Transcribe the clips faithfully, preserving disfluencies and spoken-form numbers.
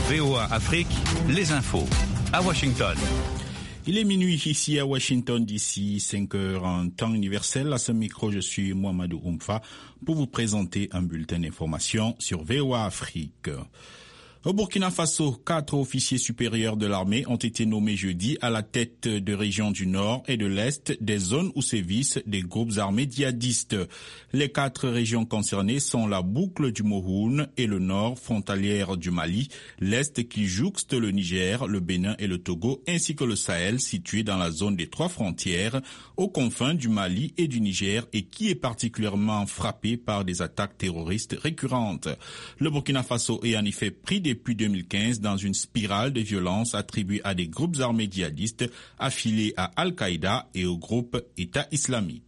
V O A Afrique, les infos. À Washington. Il est minuit ici à Washington, d'ici cinq heures en temps universel. À ce micro, je suis Mohamedou Oumfa pour vous présenter un bulletin d'information sur V O A Afrique. Au Burkina Faso, quatre officiers supérieurs de l'armée ont été nommés jeudi à la tête de régions du Nord et de l'Est des zones où sévissent des groupes armés djihadistes. Les quatre régions concernées sont la boucle du Mohoun et le Nord frontalière du Mali, l'Est qui jouxte le Niger, le Bénin et le Togo, ainsi que le Sahel situé dans la zone des trois frontières, aux confins du Mali et du Niger et qui est particulièrement frappé par des attaques terroristes récurrentes. Le Burkina Faso est en effet pris des depuis deux mille quinze dans une spirale de violence attribuée à des groupes armés djihadistes affiliés à Al-Qaïda et au groupe État islamique.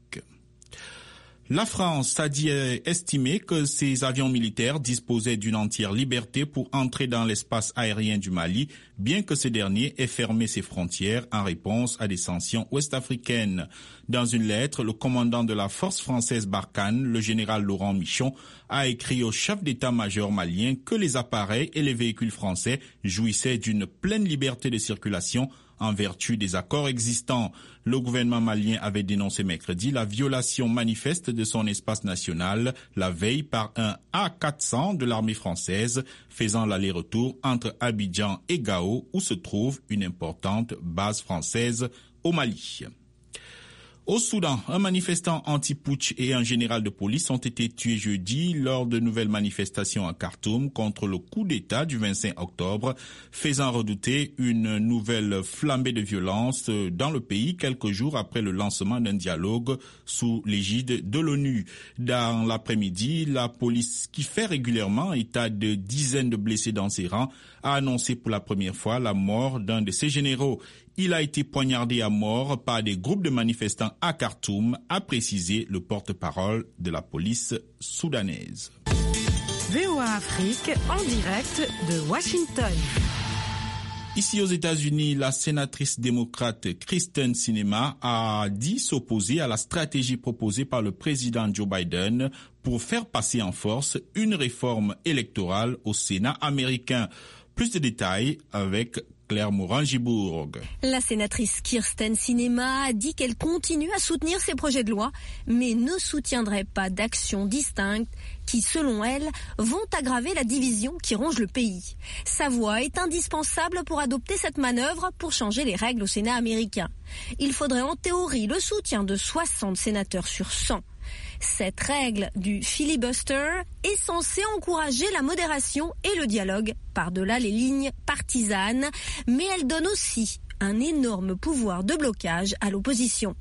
La France a dit estimer que ses avions militaires disposaient d'une entière liberté pour entrer dans l'espace aérien du Mali, bien que ce dernier ait fermé ses frontières en réponse à des sanctions ouest-africaines. Dans une lettre, le commandant de la force française Barkhane, le général Laurent Michon, a écrit au chef d'état-major malien que les appareils et les véhicules français jouissaient d'une pleine liberté de circulation en vertu des accords existants. Le gouvernement malien avait dénoncé mercredi la violation manifeste de son espace national la veille par un A quatre cents de l'armée française faisant l'aller-retour entre Abidjan et Gao où se trouve une importante base française au Mali. Au Soudan, un manifestant anti-putsch et un général de police ont été tués jeudi lors de nouvelles manifestations à Khartoum contre le coup d'État du vingt-cinq octobre, faisant redouter une nouvelle flambée de violence dans le pays quelques jours après le lancement d'un dialogue sous l'égide de l'ONU. Dans l'après-midi, la police, qui fait régulièrement état de dizaines de blessés dans ses rangs, a annoncé pour la première fois la mort d'un de ses généraux. Il a été poignardé à mort par des groupes de manifestants à Khartoum, a précisé le porte-parole de la police soudanaise. V O A Afrique en direct de Washington. Ici aux États-Unis, la sénatrice démocrate Kyrsten Sinema a dit s'opposer à la stratégie proposée par le président Joe Biden pour faire passer en force une réforme électorale au Sénat américain. Plus de détails avec Claire Morin-Gibourg. La sénatrice Kyrsten Sinema a dit qu'elle continue à soutenir ces projets de loi, mais ne soutiendrait pas d'actions distinctes qui, selon elle, vont aggraver la division qui ronge le pays. Sa voix est indispensable pour adopter cette manœuvre pour changer les règles au Sénat américain. Il faudrait en théorie le soutien de soixante sénateurs sur cent. Cette règle du filibuster est censée encourager la modération et le dialogue par-delà les lignes partisanes, mais elle donne aussi un énorme pouvoir de blocage à l'opposition.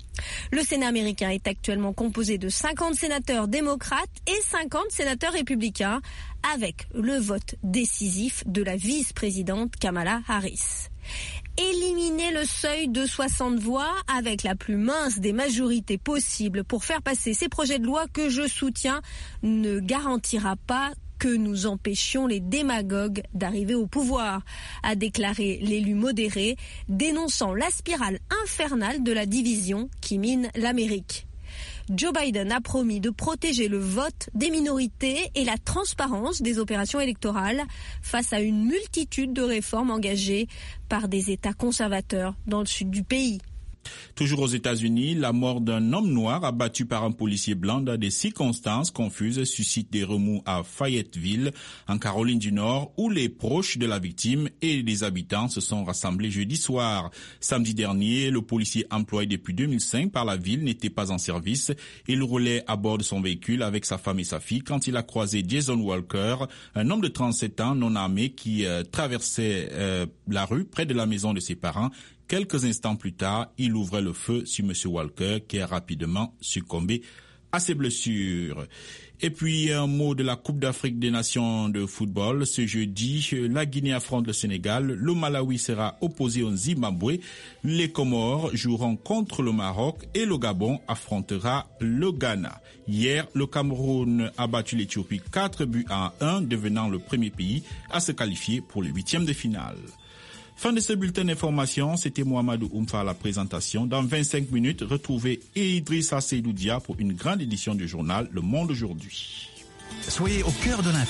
Le Sénat américain est actuellement composé de cinquante sénateurs démocrates et cinquante sénateurs républicains, avec le vote décisif de la vice-présidente Kamala Harris. Éliminer le seuil de soixante voix avec la plus mince des majorités possibles pour faire passer ces projets de loi que je soutiens ne garantira pas que nous empêchions les démagogues d'arriver au pouvoir, a déclaré l'élu modéré, dénonçant la spirale infernale de la division qui mine l'Amérique. Joe Biden a promis de protéger le vote des minorités et la transparence des opérations électorales face à une multitude de réformes engagées par des États conservateurs dans le sud du pays. Toujours aux États-Unis, la mort d'un homme noir abattu par un policier blanc dans des circonstances confuses suscite des remous à Fayetteville, en Caroline du Nord, où les proches de la victime et les habitants se sont rassemblés jeudi soir. Samedi dernier, le policier employé depuis deux mille cinq par la ville n'était pas en service. Il roulait à bord de son véhicule avec sa femme et sa fille quand il a croisé Jason Walker, un homme de trente-sept ans non armé qui euh, traversait euh, la rue près de la maison de ses parents. Quelques instants plus tard, il ouvrait le feu sur M. Walker qui a rapidement succombé à ses blessures. Et puis un mot de la Coupe d'Afrique des Nations de football. Ce jeudi, la Guinée affronte le Sénégal, le Malawi sera opposé au Zimbabwe, les Comores joueront contre le Maroc et le Gabon affrontera le Ghana. Hier, le Cameroun a battu l'Éthiopie quatre buts à un, devenant le premier pays à se qualifier pour le huitième de finale. Fin de ce bulletin d'information, c'était Mohamedou Oumfa à la présentation. Dans vingt-cinq minutes, retrouvez Idrissa Seydoudia pour une grande édition du journal Le Monde aujourd'hui. Soyez au cœur de l'info.